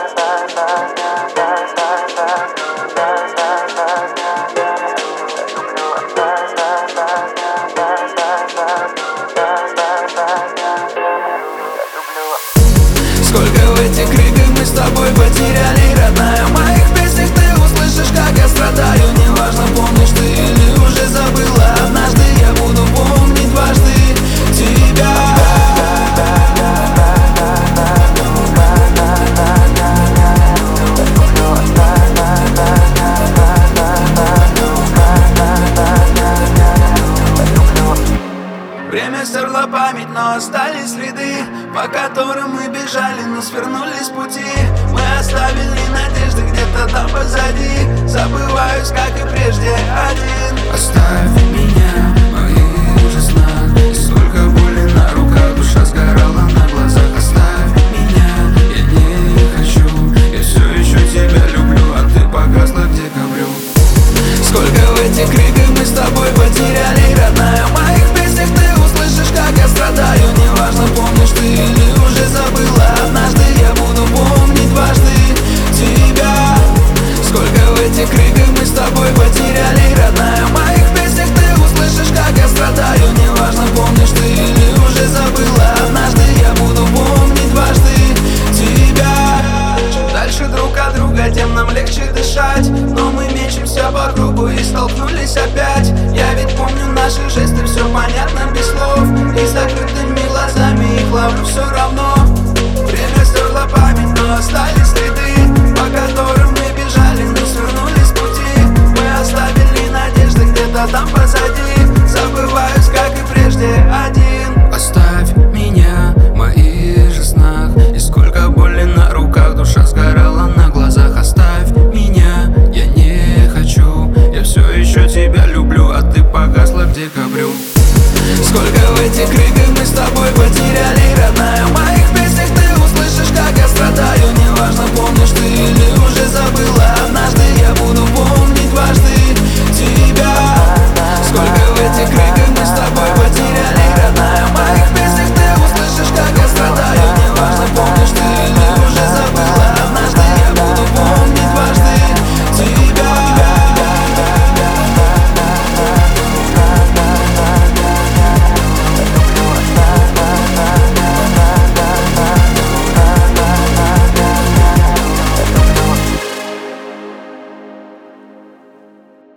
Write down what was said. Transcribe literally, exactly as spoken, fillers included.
Сколько в этих криках мы с тобой потеряли, родная. В моих песнях ты услышишь, как я страдаю. Неважно, помнишь ты или уже забыла. Однажды я буду помнить дважды тебя. Время стерло память, но остались следы, по которым мы бежали, но свернули с пути. Мы оставили надежды где-то там позади. Забываюсь, как и прежде, один. Оставь